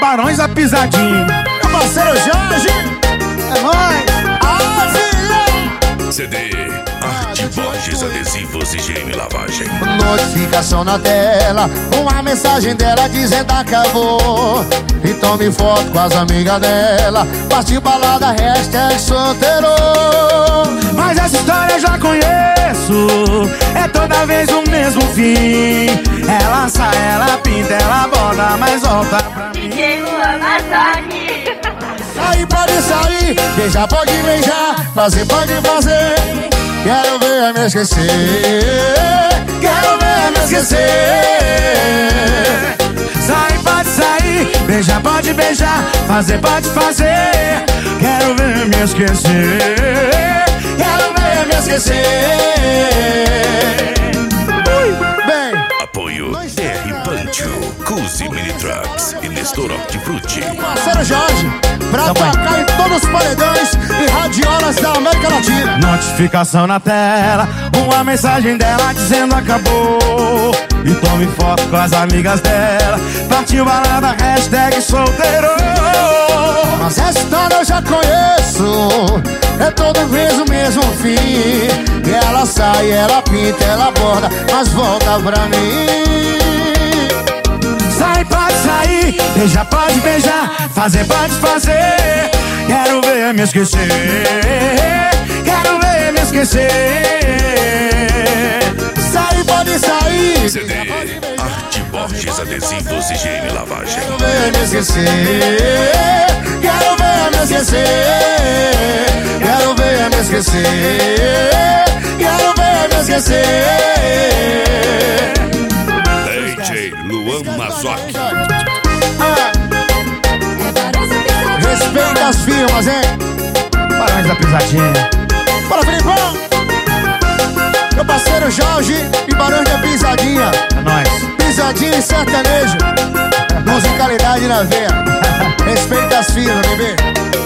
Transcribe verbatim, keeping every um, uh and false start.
Barões da Pisadinha. Meu parceiro Jorge, é nóis. Ah, filha. C D Arte Borges Adesivos e G M Lavagem. Notificação na tela, uma mensagem dela dizendo acabou. E tome foto com as amigas dela, partiu balada, hashtag solteiro. Mas essa história eu já conheço, é toda vez o mesmo fim. Ela sai, ela pinta, ela borda, mas volta pra mim. D J Luan Massoni. Sair pode sair, beijar pode beijar, fazer pode fazer. Quero ver me esquecer, quero ver me esquecer. Sair pode sair, beijar pode beijar, fazer pode fazer. Quero ver me esquecer, quero ver me esquecer. Bem, Apoio R Pancho, Cusi Mini Trucks e Nestor Hortifruti. parceiro Jorge, pra Tá bom. tocar em todos os paredões e radiolas da América Latina. Notificação na tela, uma mensagem dela dizendo acabou. E tome foto com as amigas dela, partiu balada, hashtag solteiro. Mas essa história eu já conheço, é toda vez o mesmo fim. E ela sai, ela pinta, ela borda, mas volta pra mim. Sai pode sair, beijar pode beijar, fazer pode fazer. Quero ver me esquecer, quero ver me esquecer. Sai, pode sair, C D Arte Borges Adesivos e G M Lavagem. quero ver me esquecer, quero ver me esquecer, quero ver me esquecer, quero ver me esquecer. D J Luan Mazoc. Ah, respeita as firmas, hein? Barões da Pisadinha. Bora, Filipão! Meu parceiro Jorge e Barões da Pisadinha. É nóis. Pisadinha e sertanejo. Musicalidade na veia. Respeita as firmas, bebê.